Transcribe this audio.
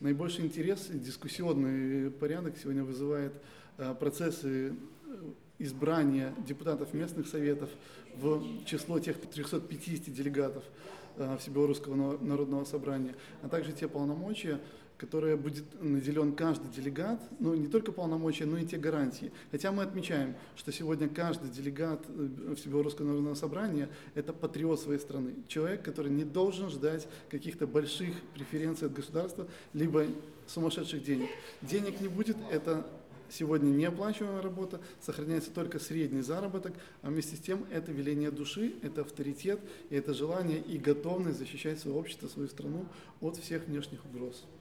Наибольший интерес и дискуссионный порядок сегодня вызывает процессы избрания депутатов местных советов в число тех 350 делегатов Всебелорусского народного собрания, а также те полномочия, которые будет наделен каждый делегат, ну не только полномочия, но и те гарантии. Хотя мы отмечаем, что сегодня каждый делегат Всебелорусского народного собрания – это патриот своей страны, человек, который не должен ждать каких-то больших преференций от государства, либо сумасшедших денег. Денег не будет, это сегодня неоплачиваемая работа, сохраняется только средний заработок, а вместе с тем это веление души, это авторитет, и это желание и готовность защищать свое общество, свою страну от всех внешних угроз.